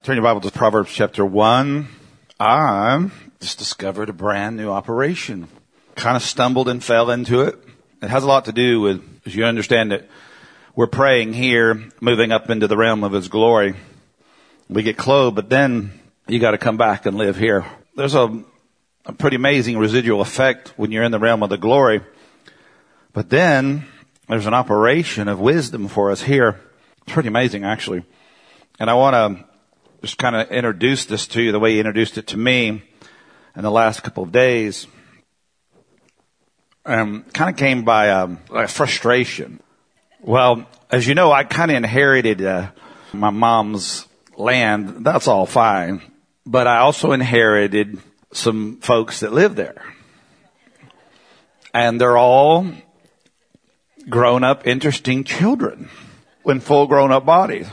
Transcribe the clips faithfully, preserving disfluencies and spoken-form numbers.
Turn your Bible to Proverbs chapter one. I just discovered a brand new operation. Kind of stumbled and fell into it. It has a lot to do with, as you understand it, we're praying here, moving up into the realm of His glory. We get clothed, but then you got to come back and live here. There's a, a pretty amazing residual effect when you're in the realm of the glory. But then there's an operation of wisdom for us here. It's pretty amazing, actually. And I want to just kind of introduce this to you the way He introduced it to me in the last couple of days. Um, kind of came by um, like frustration. Well, as you know, I kind of inherited uh, my mom's land. That's all fine. But I also inherited some folks that live there. And they're all grown-up, interesting children in full grown-up bodies.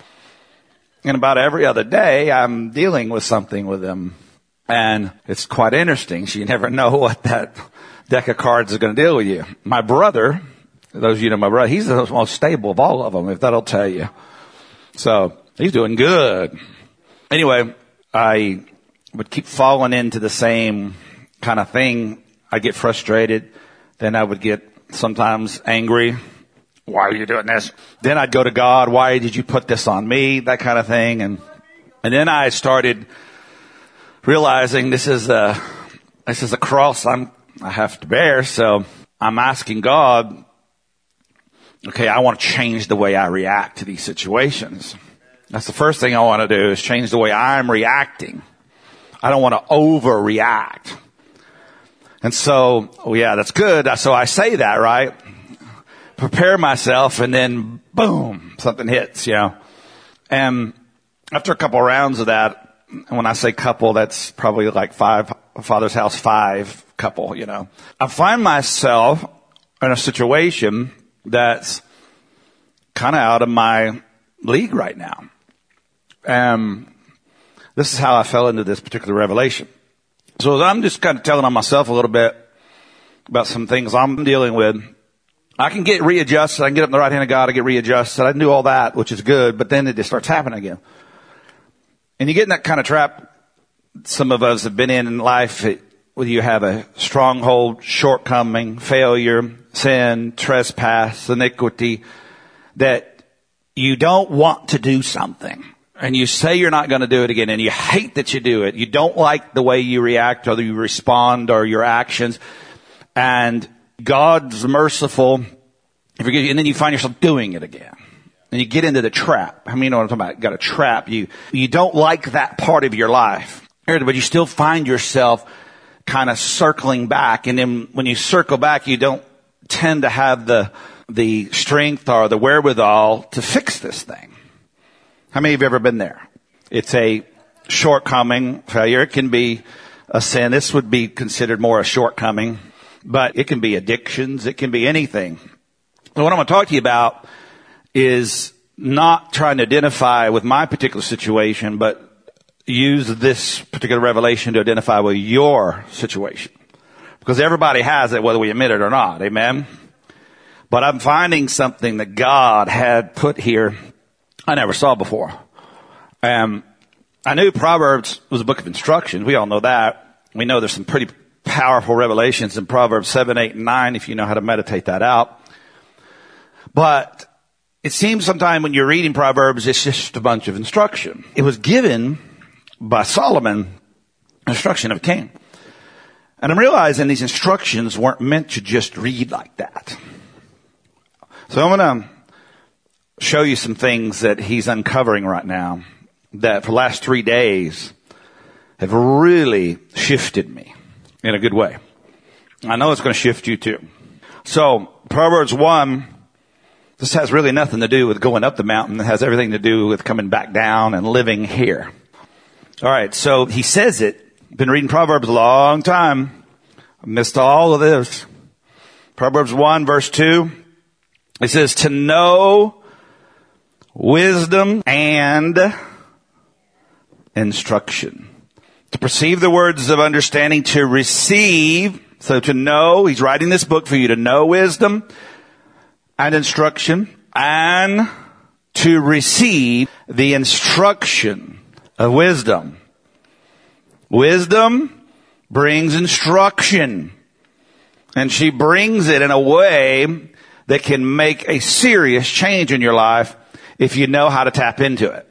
And about every other day, I'm dealing with something with them. And it's quite interesting. So you never know what that deck of cards is going to deal with you. My brother, those of you know my brother, he's the most stable of all of them, if that'll tell you. So he's doing good. Anyway, I would keep falling into the same kind of thing. I get frustrated. Then I would get sometimes angry. Why are you doing this? Then I'd go to God. Why did you put this on me? That kind of thing. And, and then I started realizing this is a, this is a cross I'm, I have to bear. So I'm asking God, okay, I want to change the way I react to these situations. That's the first thing I want to do is change the way I'm reacting. I don't want to overreact. And so, oh yeah, that's good. So I say that, right? Prepare myself, and then boom, something hits, you know. And after a couple of rounds of that, and when I say couple, that's probably like five, Father's House five couple, you know. I find myself in a situation that's kind of out of my league right now. And this is how I fell into this particular revelation. So I'm just kind of telling on myself a little bit about some things I'm dealing with. I can get readjusted. I can get up in the right hand of God. I get readjusted. I can do all that, which is good. But then it just starts happening again. And you get in that kind of trap some of us have been in in life, whether you have a stronghold, shortcoming, failure, sin, trespass, iniquity, that you don't want to do something. And you say you're not going to do it again. And you hate that you do it. You don't like the way you react or you respond or your actions. And God's merciful, and then you find yourself doing it again. And you get into the trap. How many know what I'm talking about? You got a trap. You, you don't like that part of your life. But you still find yourself kind of circling back. And then when you circle back, you don't tend to have the, the strength or the wherewithal to fix this thing. How many of you have ever been there? It's a shortcoming, failure. It can be a sin. This would be considered more a shortcoming. But it can be addictions. It can be anything. So what I'm going to talk to you about is not trying to identify with my particular situation, but use this particular revelation to identify with your situation. Because everybody has it, whether we admit it or not. Amen? But I'm finding something that God had put here I never saw before. Um, I knew Proverbs was a book of instructions. We all know that. We know there's some pretty powerful revelations in Proverbs seven, eight, and nine, if you know how to meditate that out. But it seems sometimes when you're reading Proverbs, it's just a bunch of instruction. It was given by Solomon, instruction of a king. And I'm realizing these instructions weren't meant to just read like that. So I'm going to show you some things that he's uncovering right now that for the last three days have really shifted me in a good way. I know it's going to shift you too. So Proverbs one, this has really nothing to do with going up the mountain. It has everything to do with coming back down and living here. All right. So he says it. Been reading Proverbs a long time. I missed all of this. Proverbs one verse two. It says to know wisdom and instruction. To perceive the words of understanding, to receive, so to know, he's writing this book for you to know wisdom and instruction, and to receive the instruction of wisdom. Wisdom brings instruction. And she brings it in a way that can make a serious change in your life if you know how to tap into it.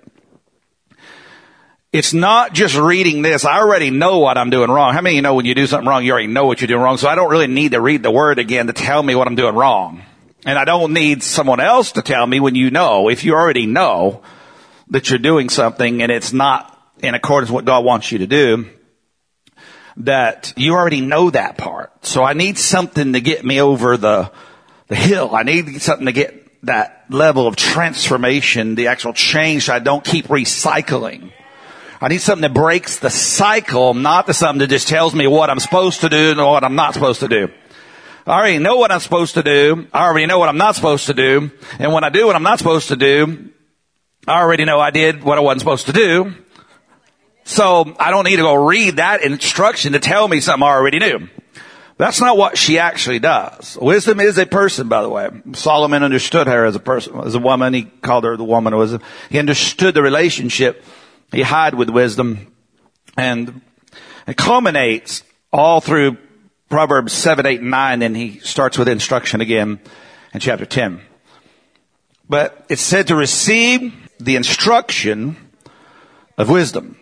It's not just reading this. I already know what I'm doing wrong. How many of you know when you do something wrong, you already know what you're doing wrong? So I don't really need to read the word again to tell me what I'm doing wrong. And I don't need someone else to tell me when you know. If you already know that you're doing something and it's not in accordance with what God wants you to do, that you already know that part. So I need something to get me over the, the hill. I need something to get that level of transformation, the actual change, so I don't keep recycling. I need something that breaks the cycle, not the something that just tells me what I'm supposed to do and what I'm not supposed to do. I already know what I'm supposed to do. I already know what I'm not supposed to do. And when I do what I'm not supposed to do, I already know I did what I wasn't supposed to do. So I don't need to go read that instruction to tell me something I already knew. That's not what she actually does. Wisdom is a person, by the way. Solomon understood her as a person, as a woman. He called her the woman of wisdom. He understood the relationship he had with wisdom. And it culminates all through Proverbs seven, eight, and nine, and he starts with instruction again in chapter ten. But it's said to receive the instruction of wisdom.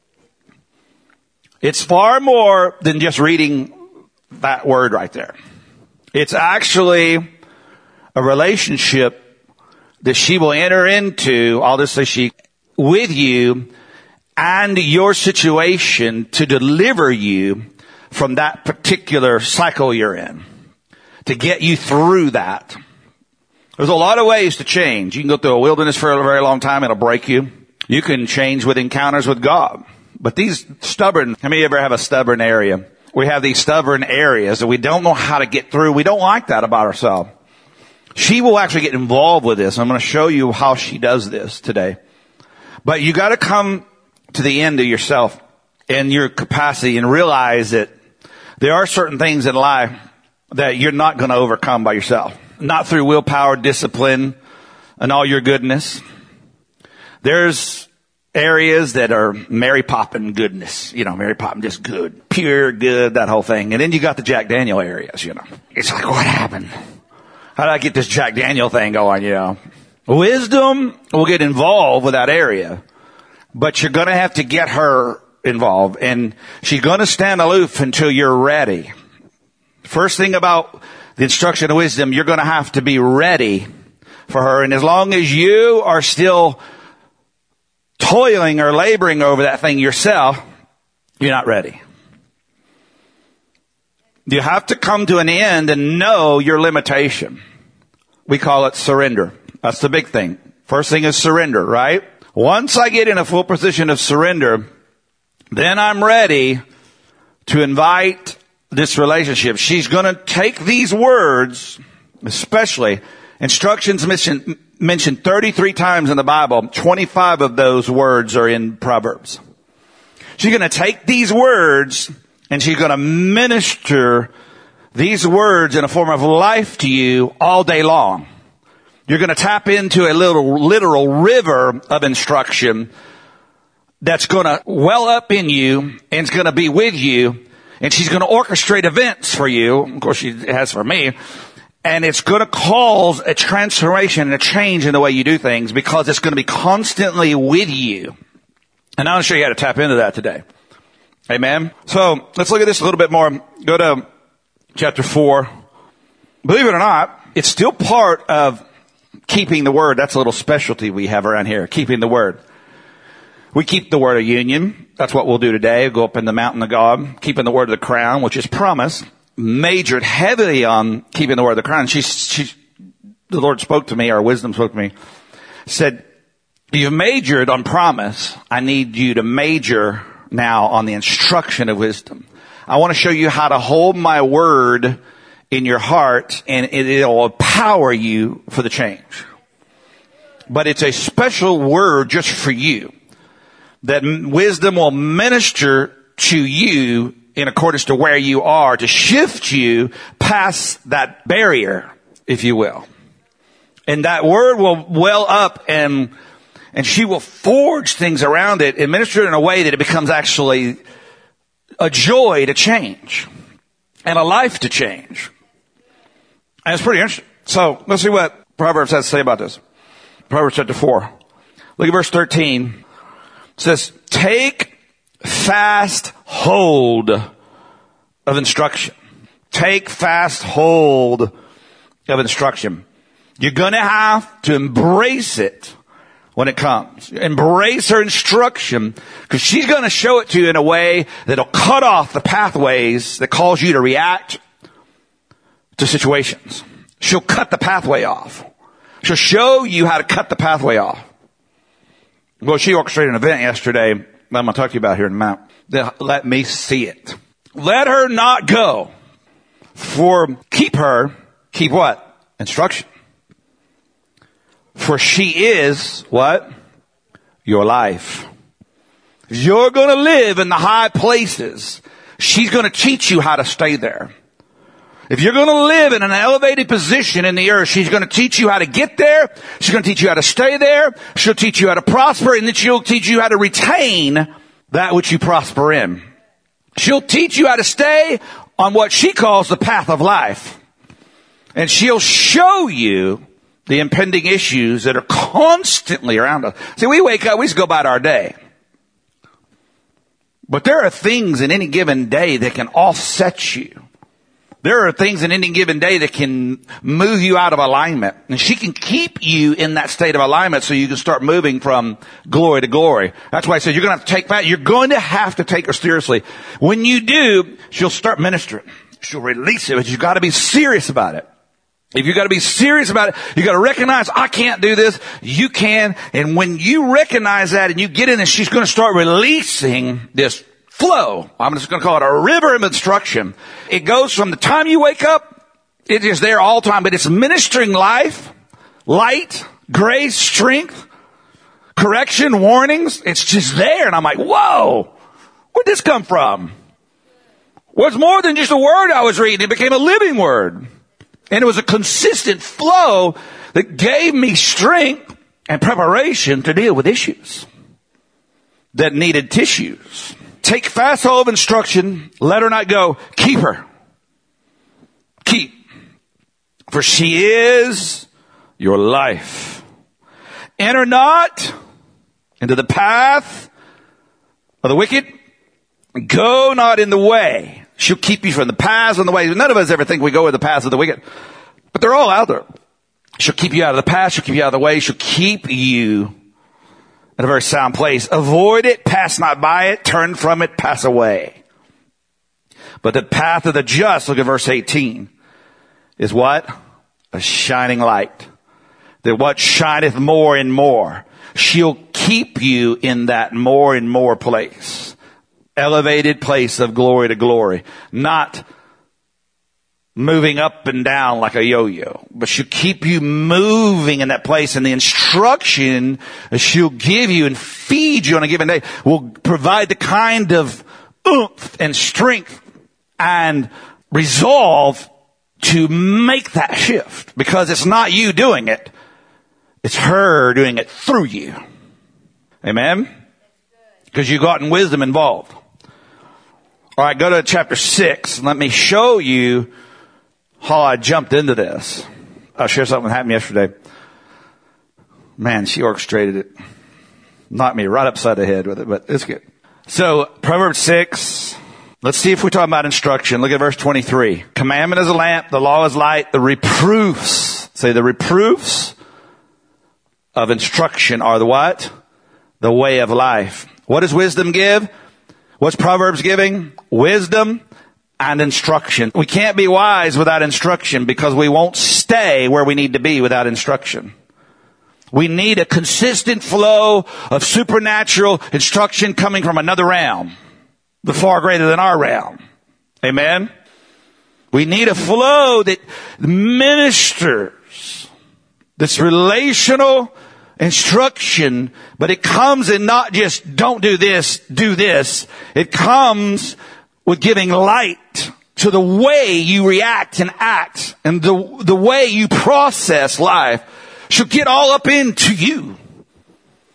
It's far more than just reading that word right there. It's actually a relationship that she will enter into, I'll just say she, with you and your situation to deliver you from that particular cycle you're in, to get you through that. There's a lot of ways to change. You can go through a wilderness for a very long time. It'll break you. You can change with encounters with God. But these stubborn, how many of you ever have a stubborn area? We have these stubborn areas that we don't know how to get through. We don't like that about ourselves. She will actually get involved with this. I'm going to show you how she does this today. But you got to come to the end of yourself and your capacity and realize that there are certain things in life that you're not going to overcome by yourself. Not through willpower, discipline, and all your goodness. There's areas that are Mary Poppin goodness. You know, Mary Poppin just good. Pure good, that whole thing. And then you got the Jack Daniel areas, you know. It's like, what happened? How did I get this Jack Daniel thing going, you know? Wisdom will get involved with that area. But you're going to have to get her involved. And she's going to stand aloof until you're ready. First thing about the instruction of wisdom, you're going to have to be ready for her. And as long as you are still toiling or laboring over that thing yourself, you're not ready. You have to come to an end and know your limitation. We call it surrender. That's the big thing. First thing is surrender, right? Once I get in a full position of surrender, then I'm ready to invite this relationship. She's going to take these words, especially instructions mentioned, mentioned thirty-three times in the Bible. twenty-five of those words are in Proverbs. She's going to take these words and she's going to minister these words in a form of life to you all day long. You're going to tap into a little literal river of instruction that's going to well up in you and it's going to be with you. And she's going to orchestrate events for you. Of course, she has for me. And it's going to cause a transformation and a change in the way you do things because it's going to be constantly with you. And I'll show you how to tap into that today. Amen. So let's look at this a little bit more. Go to chapter four. Believe it or not, it's still part of keeping the word. That's a little specialty we have around here, keeping the word. We keep the word of union. That's what we'll do today. We'll go up in the mountain of God, keeping the word of the crown, which is promise. Majored heavily on keeping the word of the crown. She, she, the Lord spoke to me, or wisdom spoke to me, said, you've majored on promise. I need you to major now on the instruction of wisdom. I want to show you how to hold my word in your heart and it'll empower you for the change. But it's a special word just for you. That wisdom will minister to you in accordance to where you are to shift you past that barrier, if you will. And that word will well up and And she will forge things around it and minister it in a way that it becomes actually a joy to change and a life to change. And it's pretty interesting. So let's see what Proverbs has to say about this. Proverbs chapter four. Look at verse thirteen. It says, take fast hold of instruction. Take fast hold of instruction. You're going to have to embrace it when it comes. Embrace her instruction, because she's going to show it to you in a way that'll cut off the pathways that cause you to react to situations. She'll cut the pathway off. She'll show you how to cut the pathway off. Well, she orchestrated an event yesterday I'm going to talk to you about here in a minute. Let me see it. Let her not go. For keep her, keep what? Instruction. For she is, what? Your life. You're going to live in the high places. She's going to teach you how to stay there. If you're going to live in an elevated position in the earth, she's going to teach you how to get there. She's going to teach you how to stay there. She'll teach you how to prosper, and then she'll teach you how to retain that which you prosper in. She'll teach you how to stay on what she calls the path of life. And she'll show you the impending issues that are constantly around us. See, we wake up, we just go about our day. But there are things in any given day that can offset you. There are things in any given day that can move you out of alignment. And she can keep you in that state of alignment so you can start moving from glory to glory. That's why I said you're going to have to take that. You're going to have to take her seriously. When you do, she'll start ministering. She'll release it, but you've got to be serious about it. If you've got to be serious about it, you've got to recognize, I can't do this. You can. And when you recognize that and you get in, and she's going to start releasing this flow. I'm just going to call it a river of instruction. It goes from the time you wake up, it is there all the time, but it's ministering life, light, grace, strength, correction, warnings. It's just there. And I'm like, whoa, where'd this come from? Well, it's more than just a word I was reading. It became a living word. And it was a consistent flow that gave me strength and preparation to deal with issues that needed tissues. Take fast hold of instruction. Let her not go. Keep her. Keep. For she is your life. Enter not into the path of the wicked. Go not in the way. She'll keep you from the paths and the ways. None of us ever think we go with the paths of the wicked. But they're all out there. She'll keep you out of the path. She'll keep you out of the way. She'll keep you in a very sound place. Avoid it, pass not by it, turn from it, pass away. But the path of the just, look at verse eighteen, is what? A shining light. That what shineth more and more. She'll keep you in that more and more place. Elevated place of glory to glory. Not moving up and down like a yo-yo. But she'll keep you moving in that place. And the instruction she'll give you and feed you on a given day will provide the kind of oomph and strength and resolve to make that shift. Because it's not you doing it. It's her doing it through you. Amen? Because you've gotten wisdom involved. All right, go to chapter six. Let me show you how I jumped into this. I'll share something that happened yesterday. Man, she orchestrated it. Knocked me right upside the head with it, but it's good. So, Proverbs six. Let's see if we talk about instruction. Look at verse twenty-three. Commandment is a lamp. The law is light. The reproofs. Say the reproofs of instruction are the what? The way of life. What does wisdom give? What's Proverbs giving? Wisdom and instruction. We can't be wise without instruction because we won't stay where we need to be without instruction. We need a consistent flow of supernatural instruction coming from another realm, the far greater than our realm. Amen? We need a flow that ministers this relational instruction, but it comes in not just don't do this, do this. It comes with giving light to the way you react and act and the, the way you process life. She'll get all up into you.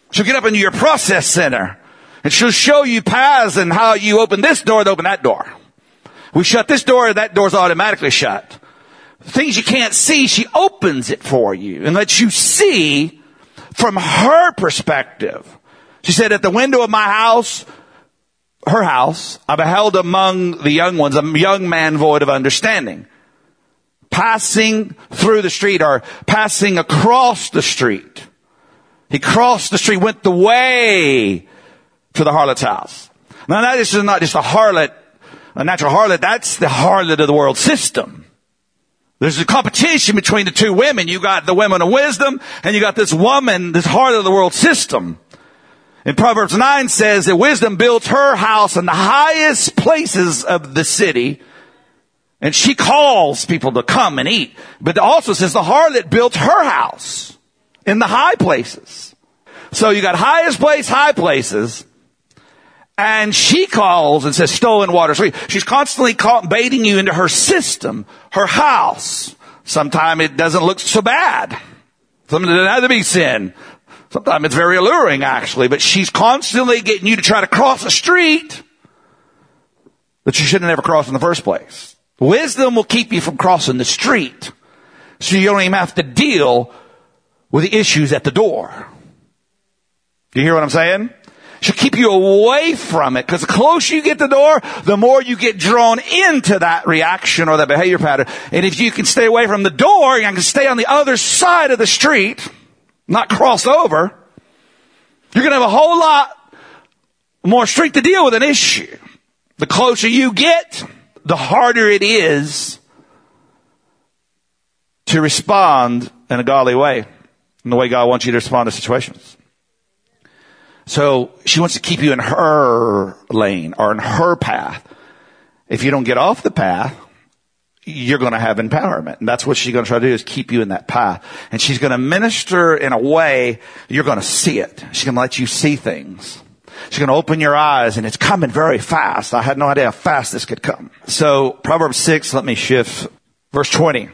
She'll get up into your process center and she'll show you paths and how you open this door to open that door. We shut this door, that door's automatically shut. Things you can't see, she opens it for you and lets you see from her perspective. She said, at the window of my house, her house, I beheld among the young ones a young man void of understanding, passing through the street or passing across the street. He crossed the street, went the way to the harlot's house. Now that is not just a harlot, a natural harlot. That's the harlot of the world system. There's a competition between the two women. You got the women of wisdom and you got this woman, this harlot of the world system. And Proverbs nine says that wisdom builds her house in the highest places of the city. And she calls people to come and eat. But it also says the harlot built her house in the high places. So you got highest place, high places. And she calls and says stolen water. So she's constantly caught baiting you into her system, her house. Sometimes it doesn't look so bad. Sometimes it doesn't have to be sin. Sometimes it's very alluring, actually. But she's constantly getting you to try to cross a street that you should have never crossed in the first place. Wisdom will keep you from crossing the street, so you don't even have to deal with the issues at the door. Do you hear what I'm saying? She'll keep you away from it, because the closer you get to the door, the more you get drawn into that reaction or that behavior pattern. And if you can stay away from the door, you can stay on the other side of the street, not cross over, you're going to have a whole lot more street to deal with an issue. The closer you get, the harder it is to respond in a godly way, in the way God wants you to respond to situations. So she wants to keep you in her lane or in her path. If you don't get off the path, you're going to have empowerment. And that's what she's going to try to do, is keep you in that path. And she's going to minister in a way you're going to see it. She's going to let you see things. She's going to open your eyes, and it's coming very fast. I had no idea how fast this could come. So Proverbs six, let me shift. Verse twenty.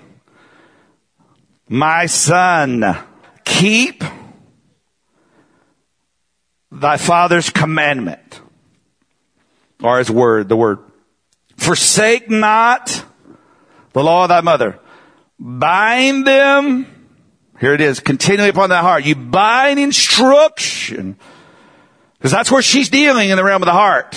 My son, keep thy father's commandment, or his word, the word. Forsake not the law of thy mother. Bind them. Here it is, continually upon thy heart. You bind instruction, because that's where she's dealing in the realm of the heart.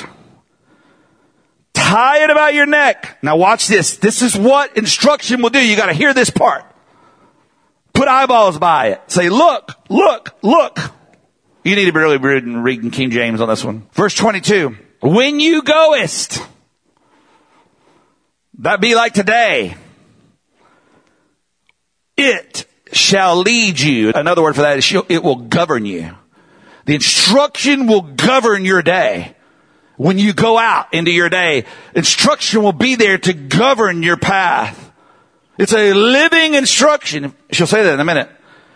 Tie it about your neck. Now watch this. This is what instruction will do. You got to hear this part. Put eyeballs by it. Say, look, look, look. You need to be really reading, reading King James on this one. Verse twenty-two. When you goest, that be like today, it shall lead you. Another word for that is it will govern you. The instruction will govern your day. When you go out into your day, instruction will be there to govern your path. It's a living instruction. She'll say that in a minute.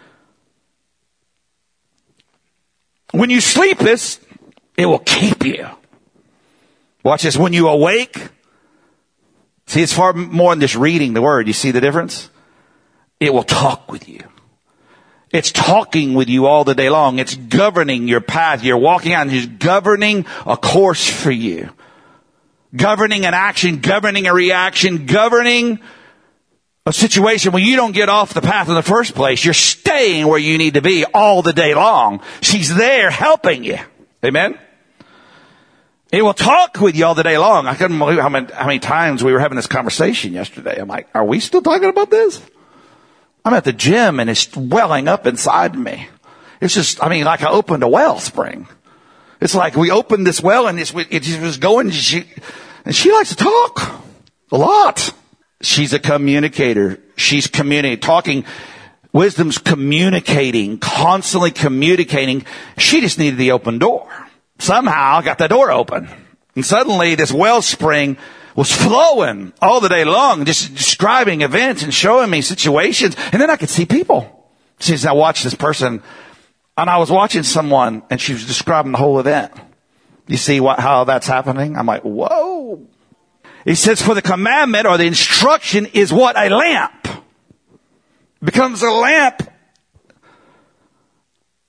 When you sleepest, it will keep you. Watch this. When you awake, see, it's far more than just reading the word. You see the difference? It will talk with you. It's talking with you all the day long. It's governing your path. You're walking out and it's governing a course for you. Governing an action, governing a reaction, governing a situation where you don't get off the path in the first place. You're staying where you need to be all the day long. She's there helping you. Amen? It will talk with you all the day long. I couldn't believe how many, how many times we were having this conversation yesterday. I'm like, are we still talking about this? I'm at the gym and it's welling up inside me. It's just, I mean, like I opened a wellspring. It's like we opened this well and it's, it just was going, and she, and she likes to talk a lot. She's a communicator. She's communicating, talking. Wisdom's communicating, constantly communicating. She just needed the open door. Somehow I got the door open. And suddenly this wellspring was flowing all the day long, just describing events and showing me situations. And then I could see people. She says, I watched this person, and I was watching someone, and she was describing the whole event. You see what, how that's happening? I'm like, whoa. He says, for the commandment or the instruction is what? A lamp. It becomes a lamp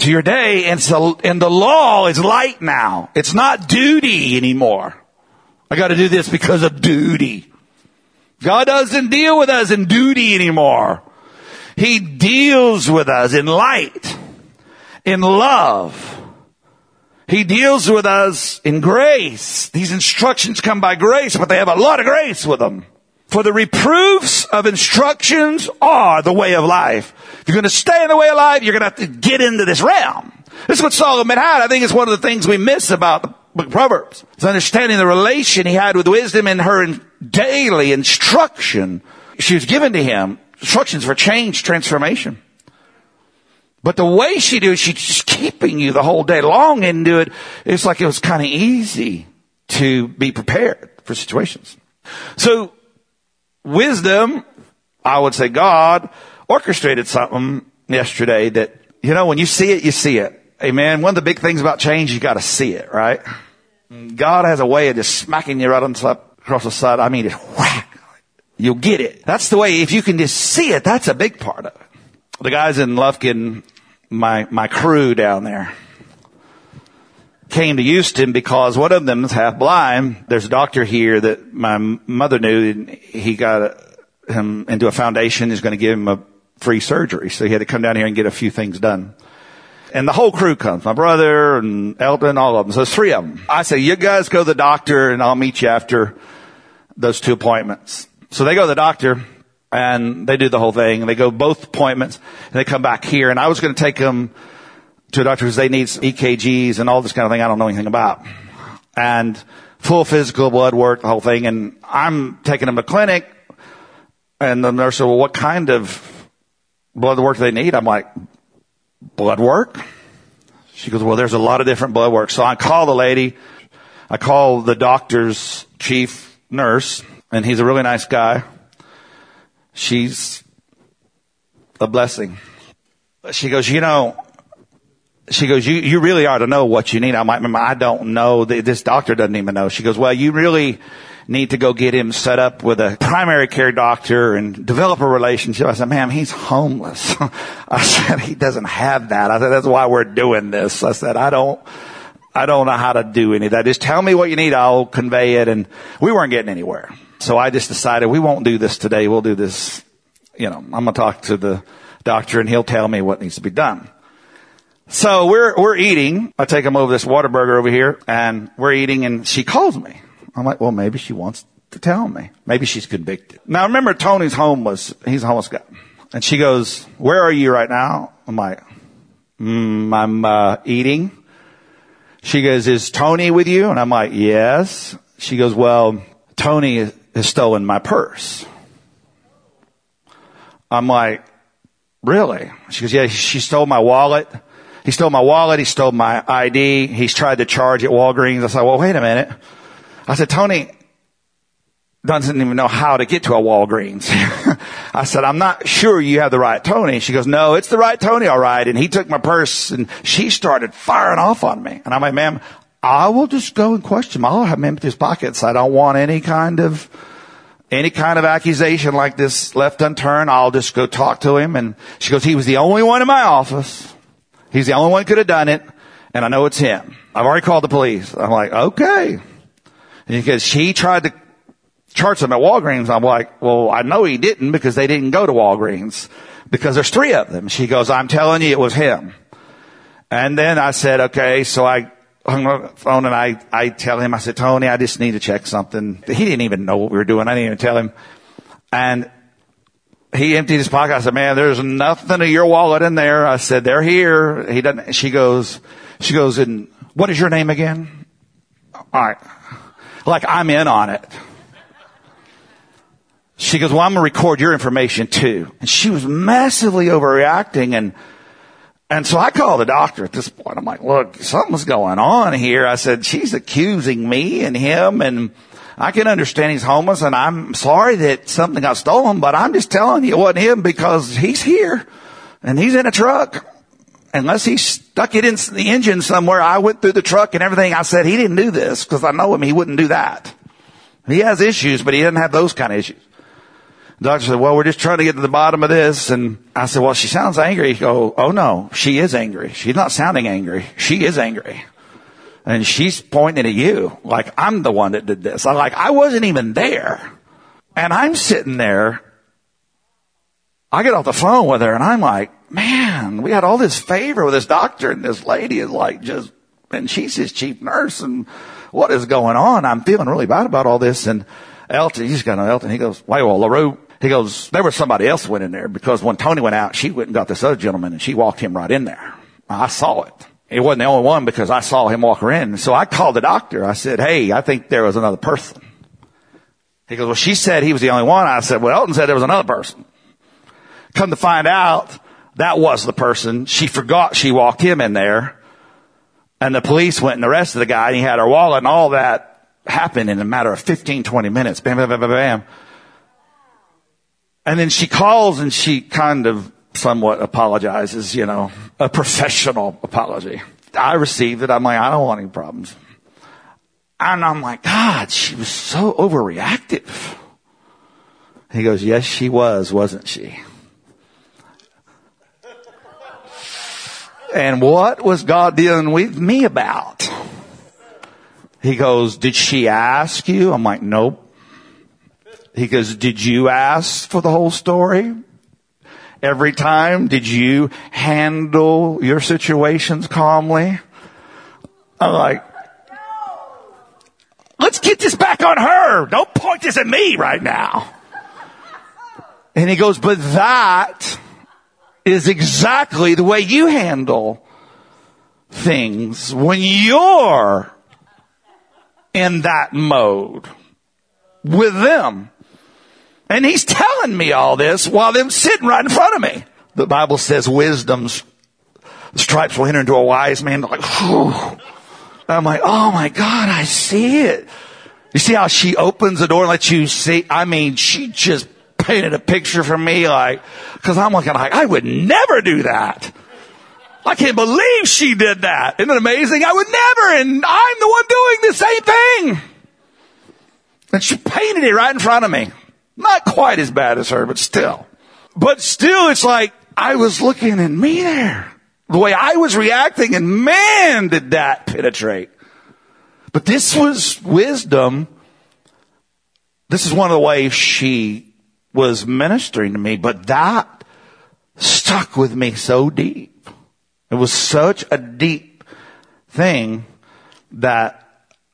to your day. And so, and the law is light now. It's not duty anymore. I got to do this because of duty. God doesn't deal with us in duty anymore. He deals with us in light, in love. He deals with us in grace. These instructions come by grace, but they have a lot of grace with them. For the reproofs of instructions are the way of life. If you're going to stay in the way of life, you're going to have to get into this realm. This is what Solomon had. I think it's one of the things we miss about the book of Proverbs. It's understanding the relation he had with wisdom and her daily instruction. She was given to him instructions for change, transformation. But the way she do it, she's just keeping you the whole day long into it. It's like it was kind of easy to be prepared for situations. So wisdom, I would say God, orchestrated something yesterday that, you know, when you see it, you see it. Amen. One of the big things about change, you got to see it, right? God has a way of just smacking you right on the, across the side. I mean, just whack. You'll get it. That's the way, if you can just see it, that's a big part of it. The guys in Lufkin, my, my crew down there, came to Houston because one of them is half blind. There's a doctor here that my mother knew, and he got him into a foundation. He's going to give him a free surgery. So he had to come down here and get a few things done. And the whole crew comes, my brother and Elton, all of them. So there's three of them. I say, you guys go to the doctor and I'll meet you after those two appointments. So they go to the doctor and they do the whole thing. And they go both appointments and they come back here. And I was going to take them to a doctor because they need E K Gs and all this kind of thing I don't know anything about. And full physical blood work, the whole thing. And I'm taking them to clinic. And the nurse said, well, what kind of blood work do they need? I'm like, blood work? She goes, well, there's a lot of different blood work. So I call the lady. I call the doctor's chief nurse, and he's a really nice guy. She's a blessing. She goes, you know, she goes, you, you really ought to know what you need. I'm like, I don't know. This doctor doesn't even know. She goes, well, you really need to go get him set up with a primary care doctor and develop a relationship. I said, ma'am, he's homeless. I said, he doesn't have that. I said, that's why we're doing this. I said, I don't, I don't know how to do any of that. Just tell me what you need. I'll convey it. And we weren't getting anywhere. So I just decided we won't do this today. We'll do this. You know, I'm going to talk to the doctor and he'll tell me what needs to be done. So we're, we're eating. I take him over this Whataburger over here and we're eating and she calls me. I'm like, well, maybe she wants to tell me. Maybe she's convicted. Now remember, Tony's homeless. He's a homeless guy. And she goes, where are you right now? I'm like, mm, I'm, uh, eating. She goes, is Tony with you? And I'm like, yes. She goes, well, Tony has stolen my purse. I'm like, really? She goes, yeah, she stole my wallet. He stole my wallet. He stole my I D. He's tried to charge at Walgreens. I said, well, wait a minute. I said, Tony doesn't even know how to get to a Walgreens. I said, I'm not sure you have the right Tony. She goes, no, it's the right Tony, all right. And he took my purse and she started firing off on me. And I'm like, ma'am, I will just go and question him. I'll have him empty his pockets. I don't want any kind of, any kind of accusation like this left unturned. I'll just go talk to him. And she goes, he was the only one in my office. He's the only one who could have done it. And I know it's him. I've already called the police. I'm like, okay. Because she tried to charge them at Walgreens. I'm like, well, I know he didn't because they didn't go to Walgreens because there's three of them. She goes, I'm telling you it was him. And then I said, okay. So I hung up the phone and I, I tell him, I said, Tony, I just need to check something. He didn't even know what we were doing. I didn't even tell him. And he emptied his pocket. I said, man, there's nothing of your wallet in there. I said, they're here. He doesn't, she goes, she goes, and what is your name again? All right. Like I'm in on it. She goes, well, I'm going to record your information too. And she was massively overreacting. And, and so I called the doctor at this point. I'm like, look, something's going on here. I said, she's accusing me and him. And I can understand he's homeless. And I'm sorry that something got stolen, but I'm just telling you it wasn't him because he's here and he's in a truck. Unless he stuck it in the engine somewhere, I went through the truck and everything. I said, he didn't do this because I know him. He wouldn't do that. He has issues, but he doesn't have those kind of issues. The doctor said, well, we're just trying to get to the bottom of this. And I said, well, she sounds angry. He go, oh no, she is angry. She's not sounding angry. She is angry. And she's pointing at you like I'm the one that did this. I'm like, I wasn't even there. And I'm sitting there. I get off the phone with her and I'm like, man, we had all this favor with this doctor and this lady is like just, and she's his chief nurse and what is going on? I'm feeling really bad about all this. And Elton, he's got no Elton. He goes, wait, well, LaRue, he goes, there was somebody else went in there because when Tony went out, she went and got this other gentleman and she walked him right in there. I saw it. It wasn't the only one because I saw him walk her in. So I called the doctor. I said, hey, I think there was another person. He goes, well, she said he was the only one. I said, well, Elton said there was another person. Come to find out, that was the person. She forgot she walked him in there. And the police went and arrested the guy and he had her wallet and all that happened in a matter of fifteen, twenty minutes. Bam, bam, bam, bam, bam. And then she calls and she kind of somewhat apologizes, you know, a professional apology. I received it. I'm like, I don't want any problems. And I'm like, God, she was so overreactive. He goes, yes, she was, wasn't she? And what was God dealing with me about? He goes, did she ask you? I'm like, nope. He goes, did you ask for the whole story? Every time, did you handle your situations calmly? I'm like, let's get this back on her. Don't point this at me right now. And he goes, but that is exactly the way you handle things when you're in that mode with them. And he's telling me all this while them sitting right in front of me. The Bible says wisdom's stripes will enter into a wise man. Like, whew. I'm like, oh my God, I see it. You see how she opens the door and lets you see? I mean, she just painted a picture for me like, cause I'm looking like, I would never do that. I can't believe she did that. Isn't it amazing? I would never, and I'm the one doing the same thing. And she painted it right in front of me. Not quite as bad as her, but still. But still, it's like I was looking at me there. The way I was reacting, and man, did that penetrate. But this was wisdom. This is one of the ways she was ministering to me, but that stuck with me so deep. It was such a deep thing that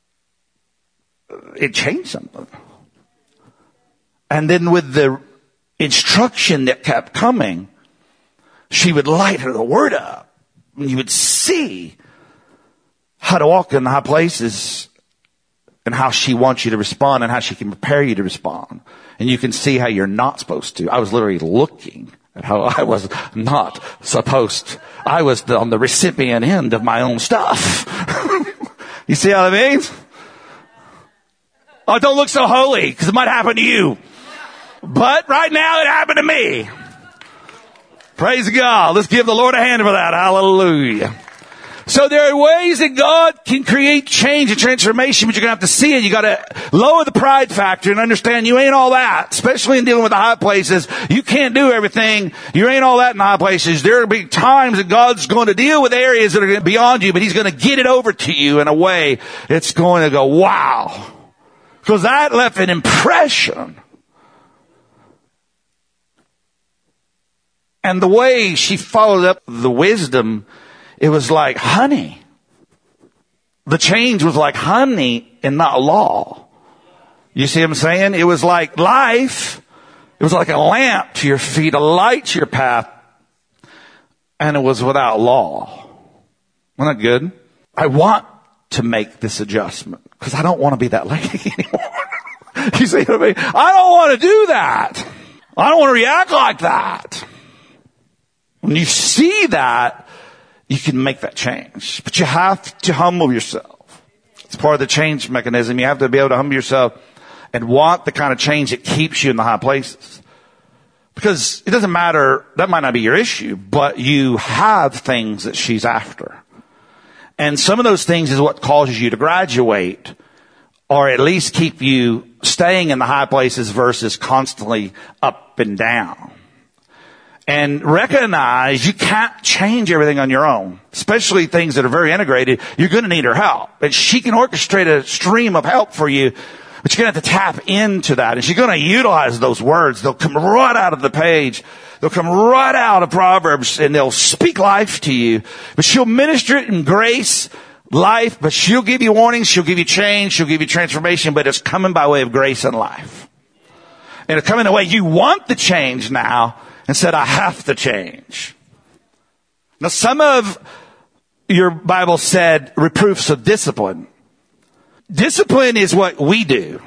it changed something. And then with the instruction that kept coming, she would light her the word up. And you would see how to walk in the high places and how she wants you to respond and how she can prepare you to respond. And you can see how you're not supposed to. I was literally looking at how I was not supposed to. I was on the recipient end of my own stuff. You see what I mean? Oh, don't look so holy because it might happen to you. But right now it happened to me. Praise God. Let's give the Lord a hand for that. Hallelujah. So there are ways that God can create change and transformation, but you're going to have to see it. You got to lower the pride factor and understand you ain't all that, especially in dealing with the high places. You can't do everything. You ain't all that in the high places. There will be times that God's going to deal with areas that are beyond you, but He's going to get it over to you in a way that's going to go, wow. Because that left an impression. And the way she followed up the wisdom, it was like honey. The change was like honey and not law. You see what I'm saying? It was like life. It was like a lamp to your feet, a light to your path. And it was without law. Wasn't that good? I want to make this adjustment because I don't want to be that lady anymore. You see what I mean? I don't want to do that. I don't want to react like that. When you see that, you can make that change. But you have to humble yourself. It's part of the change mechanism. You have to be able to humble yourself and want the kind of change that keeps you in the high places. Because it doesn't matter, that might not be your issue, but you have things that she's after. And some of those things is what causes you to graduate or at least keep you staying in the high places versus constantly up and down. And recognize you can't change everything on your own, especially things that are very integrated. You're going to need her help. And she can orchestrate a stream of help for you, but you're going to have to tap into that. And she's going to utilize those words. They'll come right out of the page. They'll come right out of Proverbs, and they'll speak life to you. But she'll minister it in grace, life, but she'll give you warnings. She'll give you change. She'll give you transformation, but it's coming by way of grace and life. And it's coming the way you want the change now, and said, I have to change. Now, some of your Bible said reproofs of discipline. Discipline is what we do.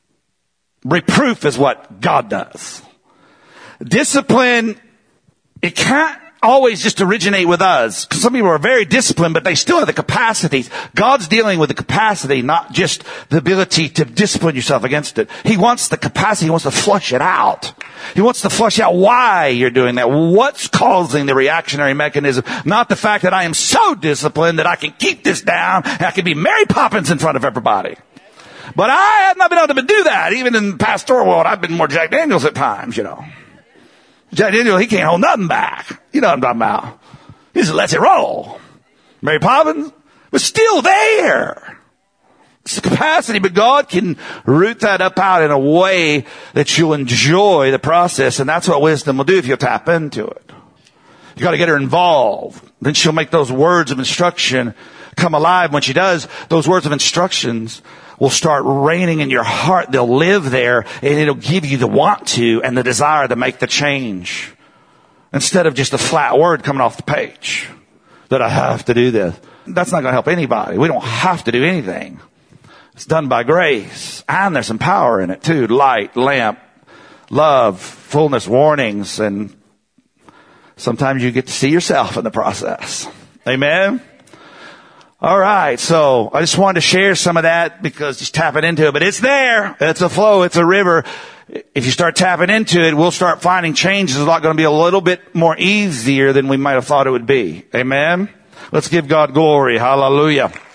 Reproof is what God does. Discipline, it can't always just originate with us. Because some people are very disciplined, but they still have the capacities. God's dealing with the capacity, not just the ability to discipline yourself against it. He wants the capacity. He wants to flush it out. He wants to flush out why you're doing that. What's causing the reactionary mechanism? Not the fact that I am so disciplined that I can keep this down and I can be Mary Poppins in front of everybody. But I have not been able to do that. Even in the pastoral world, I've been more Jack Daniels at times, you know. Jack Daniels, he can't hold nothing back. You know what I'm talking about. He just lets it roll. Mary Poppins was still there. It's the capacity, but God can root that up out in a way that you'll enjoy the process, and that's what wisdom will do if you'll tap into it. You got to get her involved. Then she'll make those words of instruction come alive. When she does, those words of instructions will start reigning in your heart. They'll live there, and it'll give you the want to and the desire to make the change. Instead of just a flat word coming off the page that I have to do this. That's not going to help anybody. We don't have to do anything. It's done by grace. And there's some power in it too. Light, lamp, love, fullness, warnings, and sometimes you get to see yourself in the process. Amen? All right, so I just wanted to share some of that because just tapping into it. But it's there. It's a flow. It's a river. If you start tapping into it, we'll start finding changes. It's not going to be a little bit more easier than we might have thought it would be. Amen? Let's give God glory. Hallelujah.